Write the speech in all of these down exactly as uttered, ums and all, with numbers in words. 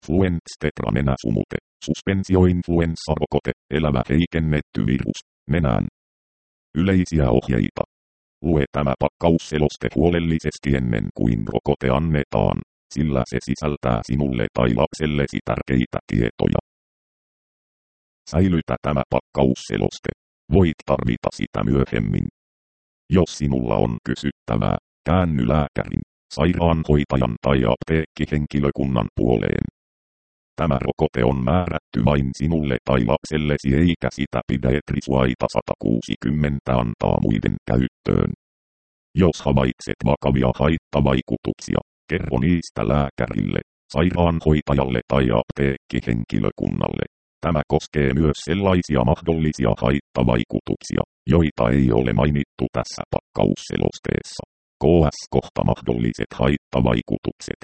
Fluenz-tetra nenäsumute, suspensioinfluenssarokote, elävä heikennetty virus, nenään. Yleisiä ohjeita. Lue tämä pakkausseloste huolellisesti ennen kuin rokote annetaan, sillä se sisältää sinulle tai lapsellesi tärkeitä tietoja. Säilytä tämä pakkausseloste. Voit tarvita sitä myöhemmin. Jos sinulla on kysyttävää, käänny lääkärin, sairaanhoitajan tai apteekkihenkilökunnan puoleen. Tämä rokote on määrätty vain sinulle tai lapsellesi eikä sitä pidä etrisuaita sata kuusikymmentä antaa muiden käyttöön. Jos havaitset vakavia haittavaikutuksia, kerro niistä lääkärille, sairaanhoitajalle tai apteekkihenkilökunnalle. Tämä koskee myös sellaisia mahdollisia haittavaikutuksia, joita ei ole mainittu tässä pakkausselosteessa. K S kohta mahdolliset haittavaikutukset.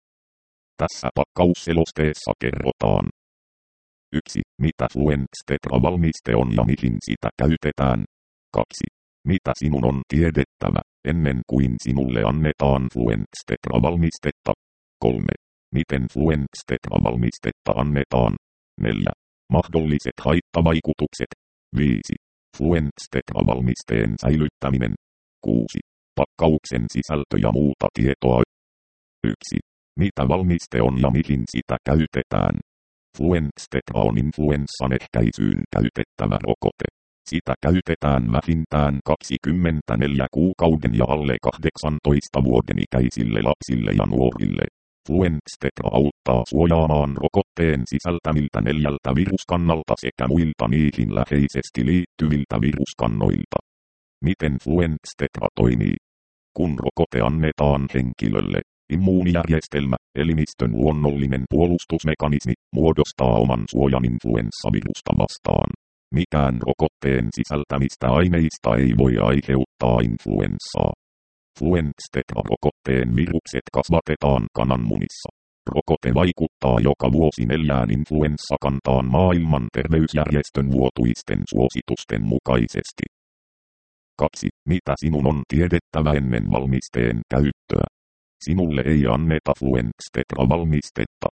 Tässä pakkausselosteessa kerrotaan. yksi. Mitä Fluenz-tetra-valmiste on ja mihin sitä käytetään. kaksi. Mitä sinun on tiedettävä, ennen kuin sinulle annetaan Fluenz-tetra-valmistetta. kolme. Miten Fluenz-tetra-valmistetta annetaan. neljä. Mahdolliset haittavaikutukset. viisi. Fluenz-tetra-valmisteen säilyttäminen. kuusi. Pakkauksen sisältö ja muuta tietoa. yksi. Mitä valmiste on ja mihin sitä käytetään. Fluenz-tetra on influenssan ehkäisyyn käytettävä rokote. Sitä käytetään vähintään kaksikymmentäneljä kuukauden ja alle kahdeksantoista vuoden ikäisille lapsille ja nuorille. Fluenz-tetra auttaa suojaamaan rokotteen sisältämiltä neljältä viruskannalta sekä muilta niihin läheisesti liittyviltä viruskannoilta. Miten Fluenz-tetra toimii? Kun rokote annetaan henkilölle, immuunijärjestelmä, elimistön luonnollinen puolustusmekanismi, muodostaa oman suojan influenssavirusta vastaan. Mikään rokotteen sisältämistä aineista ei voi aiheuttaa influenssaa. Fluenz-tetra-rokotteen virukset kasvatetaan kananmunissa. Rokote vaikuttaa joka vuosi neljään influenssakantaan maailman terveysjärjestön vuotuisten suositusten mukaisesti. kaksi. Mitä sinun on tiedettävä ennen valmisteen käyttöä? Sinulle ei anneta Fluenz-tetra-valmistetta.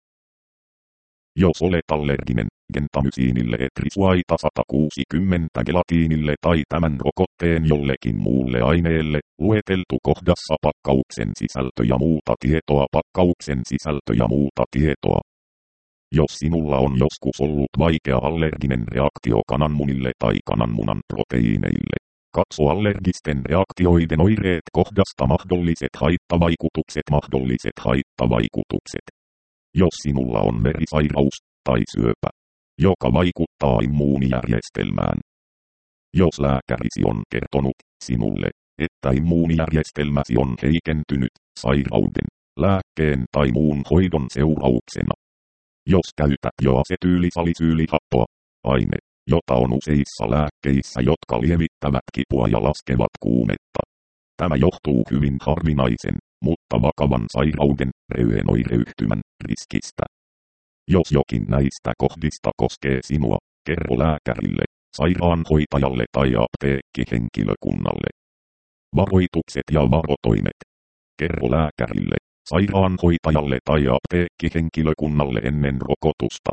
Jos olet allerginen, gentamysiinille, etrisuaita sata kuusikymmentä gelatiinille tai tämän rokotteen jollekin muulle aineelle, lueteltu kohdassa pakkauksen sisältö ja muuta tietoa pakkauksen sisältö ja muuta tietoa. Jos sinulla on joskus ollut vaikea allerginen reaktio kananmunille tai kananmunan proteiineille, katso allergisten reaktioiden oireet kohdasta mahdolliset haittavaikutukset mahdolliset haittavaikutukset. Jos sinulla on verisairaus tai syöpä, joka vaikuttaa immuunijärjestelmään. Jos lääkärisi on kertonut sinulle, että immuunijärjestelmäsi on heikentynyt sairauden, lääkkeen tai muun hoidon seurauksena. Jos käytät jo asetyylisalisyylihappoa, aine, jota on useissa lääkkeissä, jotka lievittävät kipua ja laskevat kuumetta. Tämä johtuu hyvin harvinaisen, mutta vakavan sairauden, reumatoideryhtymän, riskistä. Jos jokin näistä kohdista koskee sinua, kerro lääkärille, sairaanhoitajalle tai apteekkihenkilökunnalle. Varoitukset ja varotoimet. Kerro lääkärille, sairaanhoitajalle tai apteekkihenkilökunnalle ennen rokotusta.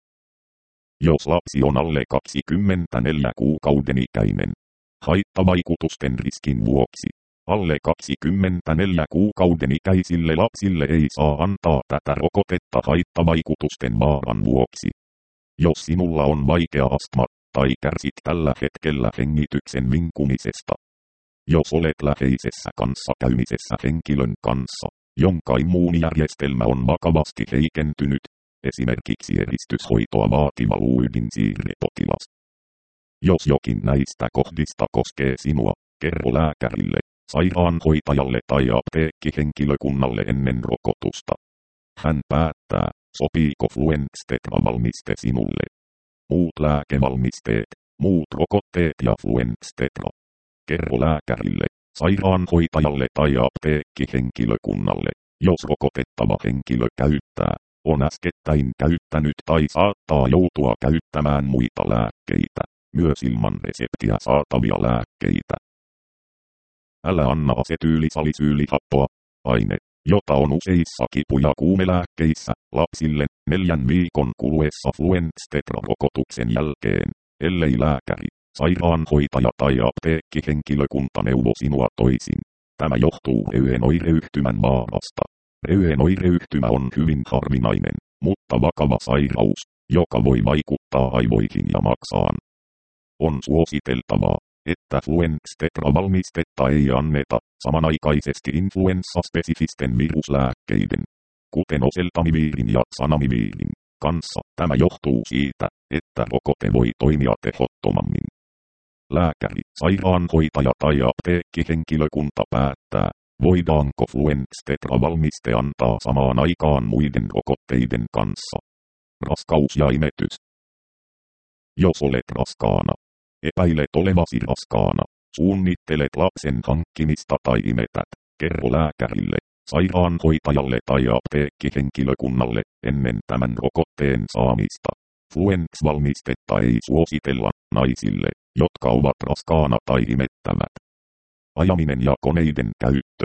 Jos lapsi on alle kaksikymmentäneljä kuukauden ikäinen, haittavaikutusten riskin vuoksi, alle kaksikymmentäneljä kuukauden ikäisille lapsille ei saa antaa tätä rokotetta haittavaikutusten vaaran vuoksi. Jos sinulla on vaikea astma, tai kärsit tällä hetkellä hengityksen vinkumisesta. Jos olet läheisessä kanssakäymisessä henkilön kanssa, jonka immuunijärjestelmä on vakavasti heikentynyt, esimerkiksi eristyshoitoa vaativa luuydinsiirrepotilas. Jos jokin näistä kohdista koskee sinua, kerro lääkärille, sairaanhoitajalle tai apteekkihenkilökunnalle ennen rokotusta. Hän päättää, sopiiko Fluenz-tetra-valmiste sinulle. Muut lääkevalmisteet, muut rokotteet ja Fluenz-tetra. Kerro lääkärille, sairaanhoitajalle tai apteekkihenkilökunnalle, jos rokotettava henkilö käyttää, on äskettäin käyttänyt tai saattaa joutua käyttämään muita lääkkeitä, myös ilman reseptiä saatavia lääkkeitä. Älä anna asetyylisalisyylihappoa, aine, jota on useissa kipu- ja kuumelääkkeissä, lapsille neljän viikon kuluessa Fluenz-tetrarokotuksen jälkeen, ellei lääkäri, sairaanhoitaja tai apteekkihenkilökunta neuvo sinua toisin. Tämä johtuu reuhen oireyhtymän vaarasta. Reuhen oireyhtymä on hyvin harvinainen, mutta vakava sairaus, joka voi vaikuttaa aivoihin ja maksaan. On suositeltavaa, että Fluenz-tetravalmistetta ei anneta samanaikaisesti influenssaspesifisten viruslääkkeiden, kuten oseltamiviirin ja zanamiviirin, kanssa. Tämä johtuu siitä, että rokote voi toimia tehottomammin. Lääkäri, sairaanhoitaja tai apteekkihenkilökunta päättää, voidaanko Fluenz-tetravalmiste antaa samaan aikaan muiden rokotteiden kanssa. Raskaus ja imetys. Jos olet raskaana, epäilet olevasi raskaana, suunnittelet lapsen hankkimista tai imetät, kerro lääkärille, sairaanhoitajalle tai apteekkihenkilökunnalle ennen tämän rokotteen saamista. Fluenz-valmistetta ei suositella naisille, jotka ovat raskaana tai imettävät. Ajaminen ja koneiden käyttö.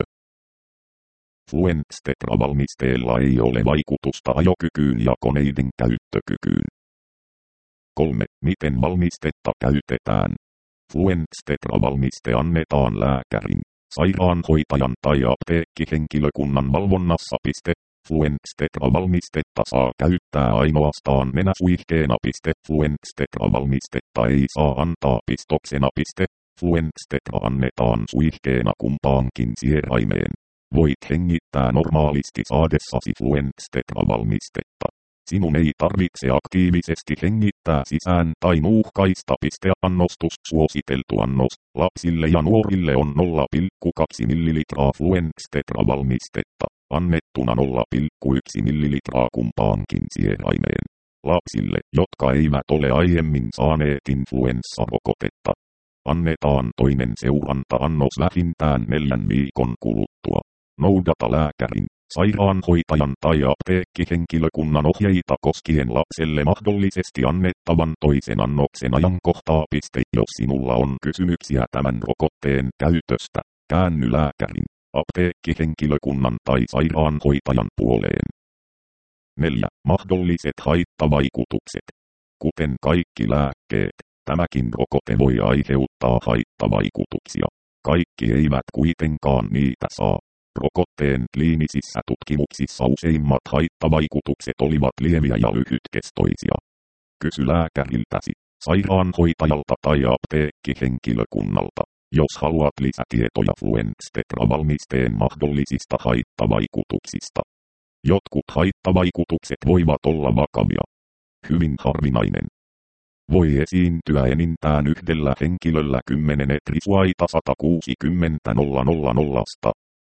Fluenz-tetravalmisteella ei ole vaikutusta ajokykyyn ja koneiden käyttökykyyn. kolme. Miten valmistetta käytetään? Fluenz-tetravalmiste annetaan lääkärin, sairaanhoitajan tai apteekkihenkilökunnan valvonnassa. Fluenz-tetravalmistetta saa käyttää ainoastaan nenäsuihkeena. Fluenz-tetravalmistetta ei saa antaa pistoksena. Fluenz-tetra annetaan suihkeena kumpaankin sieraimeen. Voit hengittää normaalisti saadessasi Fluenz-tetravalmistetta. Sinun ei tarvitse aktiivisesti hengittää sisään tai nuuhkaista. Annostus suositeltu annos lapsille ja nuorille on nolla pilkku kaksi millilitraa Fluenz-tetravalmistetta, annettuna nolla pilkku yksi millilitraa kumpaankin sieraimeen. Lapsille, jotka eivät ole aiemmin saaneet influenssarokotetta, annetaan toinen seuranta-annos vähintään neljän viikon kuluttua. Noudata lääkärin, sairaanhoitajan tai apteekkihenkilökunnan ohjeita koskien lapselle mahdollisesti annettavan toisen annoksen ajankohtaa. Jos sinulla on kysymyksiä tämän rokotteen käytöstä, käänny lääkärin, apteekkihenkilökunnan tai sairaanhoitajan puoleen. neljä. Mahdolliset haittavaikutukset. Kuten kaikki lääkkeet, tämäkin rokote voi aiheuttaa haittavaikutuksia. Kaikki eivät kuitenkaan niitä saa. Rokotteen kliinisissä tutkimuksissa useimmat haittavaikutukset olivat lieviä ja lyhytkestoisia. Kysy lääkäriltäsi, sairaanhoitajalta tai apteekkihenkilökunnalta, jos haluat lisätietoja Fluenz-tetravalmisteen mahdollisista haittavaikutuksista. Jotkut haittavaikutukset voivat olla vakavia. Hyvin harvinainen. Voi esiintyä enintään yhdellä henkilöllä kymmenen etrisuaita sata kuusikymmentä tuhatta.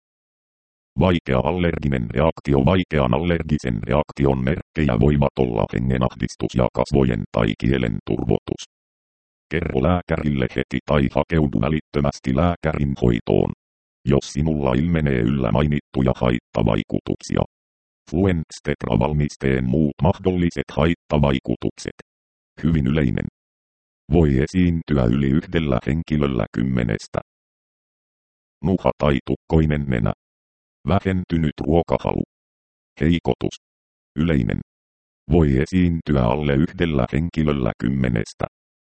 Vaikea allerginen reaktio. Vaikean allergisen reaktion merkkejä voivat olla hengenahdistus ja kasvojen tai kielen turvotus. Kerro lääkärille heti tai hakeudu välittömästi lääkärin hoitoon, jos sinulla ilmenee yllä mainittuja haittavaikutuksia. Fluenz-tetravalmisteen muut mahdolliset haittavaikutukset. Hyvin yleinen. Voi esiintyä yli yhdellä henkilöllä kymmenestä. Nuha tai tukkoinen nenä. Vähentynyt ruokahalu. Heikotus. Yleinen. Voi esiintyä alle yhdellä henkilöllä kymmenestä.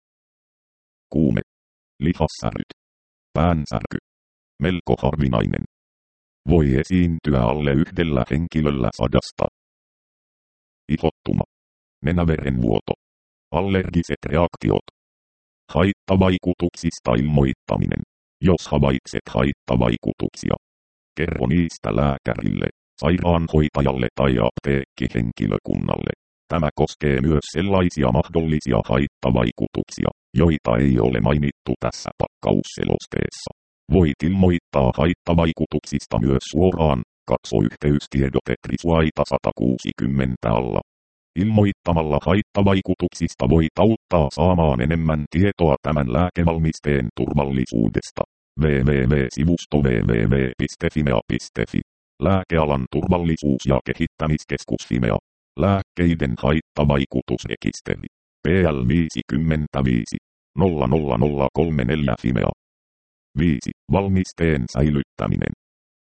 Kuume. Lihassäryt. Päänsärky. Melko harvinainen. Voi esiintyä alle yhdellä henkilöllä sadasta. Ihottuma. Nenäverenvuoto. Allergiset reaktiot. Haittavaikutuksista ilmoittaminen. Jos havaitset haittavaikutuksia, kerro niistä lääkärille, sairaanhoitajalle tai apteekkihenkilökunnalle. Tämä koskee myös sellaisia mahdollisia haittavaikutuksia, joita ei ole mainittu tässä pakkausselosteessa. Voit ilmoittaa haittavaikutuksista myös suoraan, katso yhteystiedote Trisuaita sata kuusikymmentä alla. Ilmoittamalla haittavaikutuksista voit auttaa saamaan enemmän tietoa tämän lääkevalmisteen turvallisuudesta. www-sivusto www piste fimea piste fi. Lääkealan turvallisuus- ja kehittämiskeskus Fimea. Lääkkeiden haittavaikutusrekisteri. P L viisikymmentäviisi nolla nolla nolla kolme neljä Fimea. viisi. Valmisteen säilyttäminen.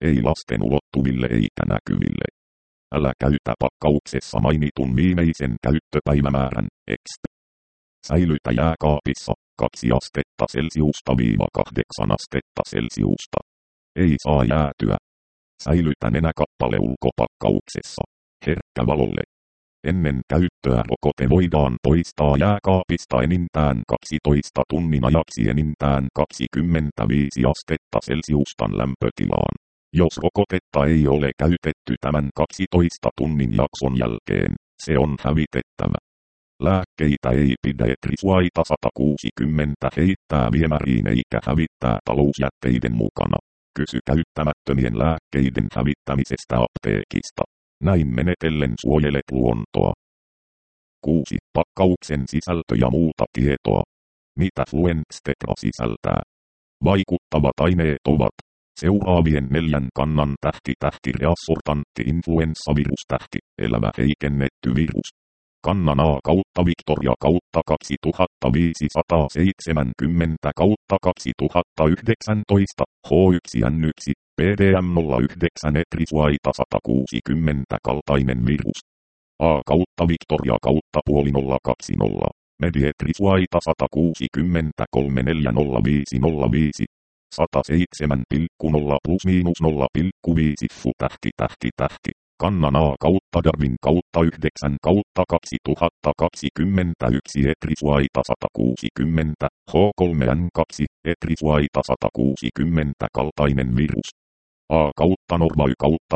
Ei lasten ulottuville eikä näkyville. Älä käytä pakkauksessa mainitun viimeisen käyttöpäivämäärän, exp. Säilytä jääkaapissa kaksi astetta Celsiusta viiva kahdeksan astetta Celsiusta. Ei saa jäätyä. Säilytä nenäkappale ulkopakkauksessa. Herkkä valolle. Ennen käyttöä rokote voidaan poistaa jääkaapista enintään kaksitoista tunnin ajaksi enintään kaksikymmentäviisi astetta Celsiustan lämpötilaan. Jos rokotetta ei ole käytetty tämän kaksitoista tunnin jakson jälkeen, se on hävitettävä. Lääkkeitä ei pidä etrisuaita sata kuusikymmentä heittää viemäriin eikä hävittää talousjätteiden mukana. Kysy käyttämättömien lääkkeiden hävittämisestä apteekista. Näin menetellen suojelet luontoa. kuusi. Pakkauksen sisältö ja muuta tietoa. Mitä Fluenx-tetra sisältää? Vaikuttavat aineet ovat seuraavien neljän kannan tähti tähti reassortantti influenssavirustähti, elävä heikennetty virus. Kannan A kautta Victoria kautta kaksituhattaviisisataaseitsemänkymmentä kautta kaksituhattayhdeksäntoista, H yksi N yksi, P D M nolla yhdeksän etrisuaita sata kuusikymmentä kaltainen virus. A kautta Victoria kautta puoli nolla kaksikymmentä, Medietrisuaita sata kuusikymmentäkolme neljä nolla viisi nolla viisi, sata seitsemän pilkku nolla plus miinus nolla pilkku viisi Fu tähti tähti tähti. Kannan A kautta Darwin kautta yhdeksän kautta kaksituhattakaksikymmentäyksi etrisuaita sata kuusikymmentä, H kolme N kaksi, etrisuaita sata kuusikymmentä kaltainen virus. A kautta Norvay kautta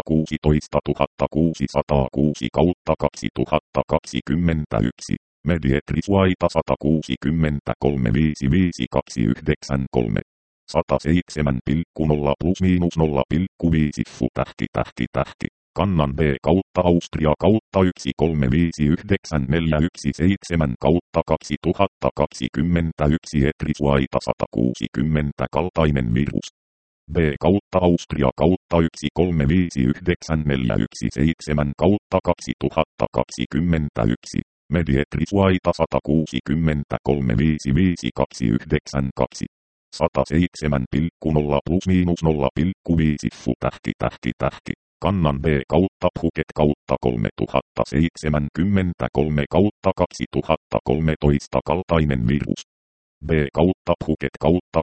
kuusitoistatuhattakuusisataakuusi kautta kaksituhattakaksikymmentäyksi, Medietrisuaita sata kuusikymmentäkolme viisi viisi kaksi yhdeksän kolme, sata seitsemän pilkku nolla plus miinus nolla pilkku viisi Fu tähti tähti tähti. Kannan B kautta Austria kautta yksi kolme viisi yhdeksän neljä yksi seitsemän kautta kaksituhattakaksikymmentäyksi etrisuaita sata kuusikymmentä kaltainen virus. B kautta Austria kautta yksi kolme viisi yhdeksän neljä yksi seitsemän kautta kaksituhattakaksikymmentäyksi, Medietrisuaita sata kuusikymmentäkolme viisi viisi kaksi yhdeksän kaksi, sata seitsemän pilkku nolla plus miinus nolla pilkku viisi Fu tähti tähti tähti. Kannan B kautta Phuket kautta kolmetuhattaseitsemänkymmentäkolme kautta kaksituhattakolmetoista kaltainen virus. B kautta Phuket kautta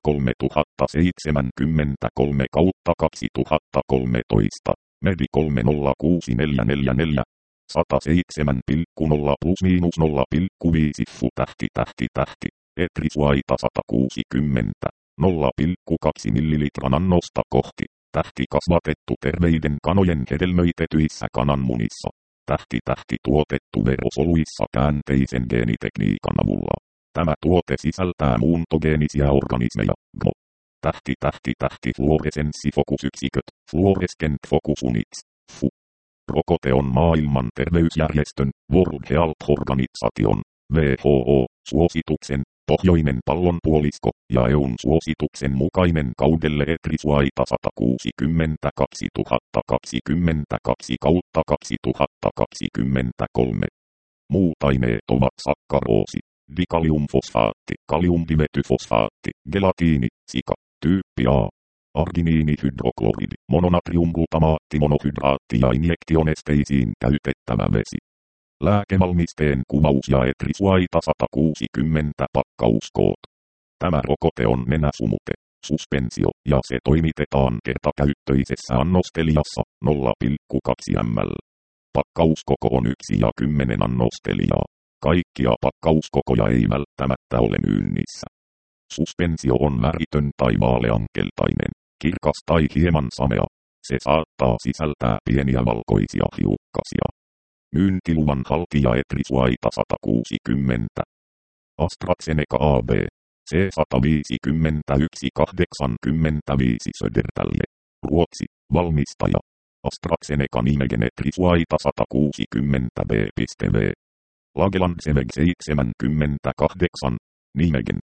kolmetuhattaseitsemänkymmentäkolme kautta kaksituhattakolmetoista, Medi kolme nolla kuusi neljä neljä neljä, sata seitsemän pilkku nolla plus miinus nolla pilkku viisi Fu tähti tähti tähti, etrisuaita sata kuusikymmentä, nolla pilkku kaksi millilitran annosta kohti. Tähti kasvatettu terveiden kanojen hedelmöitetyissä kananmunissa. Tähti tähti tuotettu verosoluissa käänteisen geenitekniikan avulla. Tämä tuote sisältää muuntogeenisiä organismeja, G M O. Tähti tähti tähti fluoresenssifokusyksiköt, fluorescent focus units, F U. Rokote on maailman terveysjärjestön, World Health Organization, W H O, suosituksen, pohjoinen pallonpuolisko ja E U:n suosituksen mukainen kaudelle etrisuaita sata kuusikymmentä kaksituhattakaksikymmentäkaksi kautta kaksituhattakaksikymmentäkolme. Muut aineet ovat sakkaroosi, dikaliumfosfaatti, kaliumdimetyfosfaatti, gelatiini, sika, tyyppi A, arginiinihydrokloridi, mononatriumglutamaatti, monohydraatti ja injektionesteisiin käytettävä vesi. Lääkevalmisteen kuvaus ja etrisuaita sata kuusikymmentä pakkauskoot. Tämä rokote on nenäsumute, suspensio ja se toimitetaan kertakäyttöisessä annostelijassa nolla pilkku kaksi millilitraa. Pakkauskoko on yksi ja kymmenen annostelijaa. Kaikkia pakkauskokoja ei välttämättä ole myynnissä. Suspensio on väritön tai vaaleankeltainen, kirkas tai hieman samea. Se saattaa sisältää pieniä valkoisia hiukkasia. Myyntiluvan haltija etrisuaita sata kuusikymmentä. AstraZeneca A B. C sata viisikymmentäyksi kahdeksankymmentäviisi Södertälle. Ruotsi. Valmistaja. AstraZeneca Nimegen etrisuaita sata kuusikymmentä B V. Lagelandseveg seitsemänkymmentäkahdeksan. Nimegen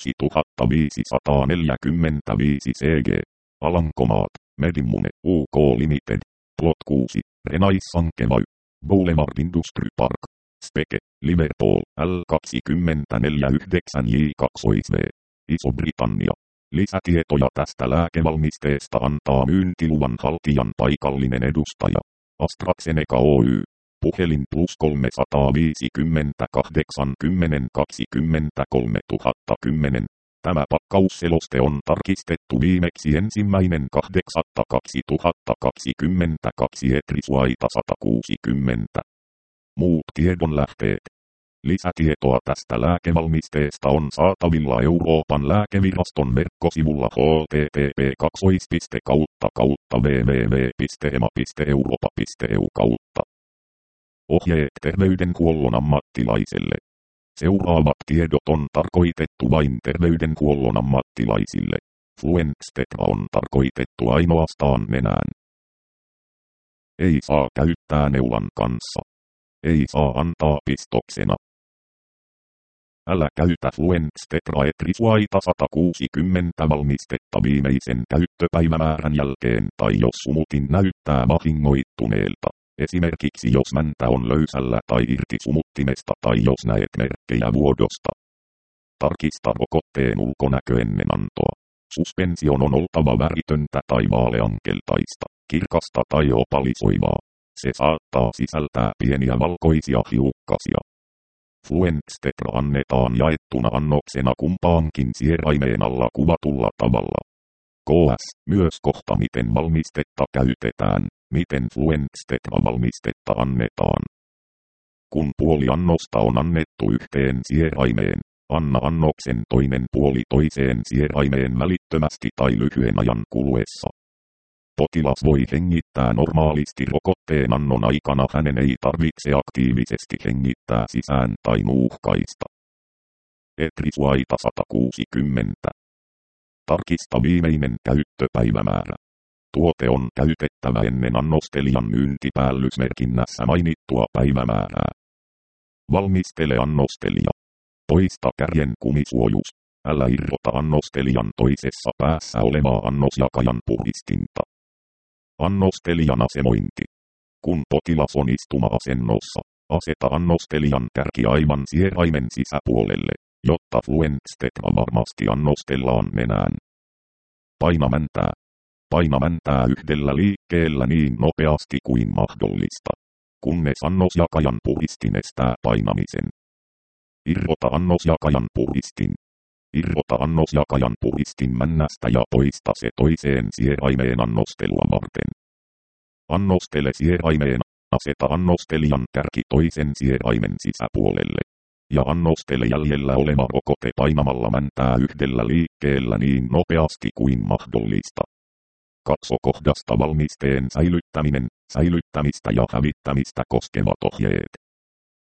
kuusituhattaviisisataaneljäkymmentäviisi C G. Alankomaat. Medimmune U K Limited. Plot kuusi. Renaissankevay. Boulevard Industry Park. Speke, Liverpool, L kaksikymmentäneljä yhdeksän J kaksi V. Iso-Britannia. Lisätietoja tästä lääkevalmisteesta antaa myyntiluvan haltijan paikallinen edustaja. AstraZeneca Oy. Puhelin plus kolmesataaviisikymmentäkahdeksan kymmenen kaksikymmentäkolme tuhatta kymmenen. Tämä pakkausseloste on tarkistettu viimeksi ensimmäinen kahdeksatta kaksituhattakaksikymmentäkaksi Etrisuaita sata kuusikymmentä. Muut tiedonlähteet. Lisätietoa tästä lääkevalmisteesta on saatavilla Euroopan lääkeviraston verkkosivulla h t t p kautta kautta w w w piste e m a piste europa piste e u kautta. Ohjeet terveydenhuollon ammattilaiselle. Seuraavat tiedot on tarkoitettu vain terveydenhuollon ammattilaisille. Fluenx-tetra on tarkoitettu ainoastaan nenään. Ei saa käyttää neulan kanssa. Ei saa antaa pistoksena. Älä käytä Fluenx-tetra Etrisuaita sata kuusikymmentä valmistetta viimeisen käyttöpäivämäärän jälkeen tai jos sumutin näyttää vahingoittuneelta. Esimerkiksi jos mäntä on löysällä tai irti sumuttimesta tai jos näet merkkejä vuodosta. Tarkista rokotteen ulkonäkö ennen antoa. Suspension on oltava väritöntä tai vaaleankeltaista, kirkasta tai opalisoivaa. Se saattaa sisältää pieniä valkoisia hiukkasia. Fluenx-tetra annetaan jaettuna annoksena kumpaankin sieraimeen alla kuvatulla tavalla. K S. Myös kohta miten valmistetta käytetään, miten Fluenx-tetra valmistetta annetaan. Kun puoli annosta on annettu yhteen sieraimeen, anna annoksen toinen puoli toiseen sieraimeen välittömästi tai lyhyen ajan kuluessa. Potilas voi hengittää normaalisti rokotteen annon aikana, hänen ei tarvitse aktiivisesti hengittää sisään tai nuuhkaista. Etrisuaita sata kuusikymmentä. Tarkista viimeinen käyttöpäivämäärä. Tuote on käytettävä ennen annostelijan myyntipäällysmerkinnässä mainittua päivämäärää. Valmistele annostelija. Poista kärjen kumisuojus. Älä irrota annostelijan toisessa päässä olevaa annosjakajan puhdistinta. Annostelijan asemointi. Kun potilas on istuma-asennossa, aseta annostelijan kärki aivan sieraimen sisäpuolelle, jotta Fluenx-tetra varmasti annostellaan nenään. Paina mäntää. Paina mäntää yhdellä liikkeellä niin nopeasti kuin mahdollista, kunnes annosjakajan puhdistin estää painamisen. Irrota annosjakajan puhdistin. Irrota annosjakajan puhdistin männästä ja poista se toiseen sieraimeen annostelua varten. Annostele sieraimeen, aseta annostelijan kärki toisen sieraimen sisäpuolelle. Ja annostele jäljellä oleva rokote painamalla mäntää yhdellä liikkeellä niin nopeasti kuin mahdollista. Katso kohdasta valmisteen säilyttäminen, säilyttämistä ja hävittämistä koskevat ohjeet.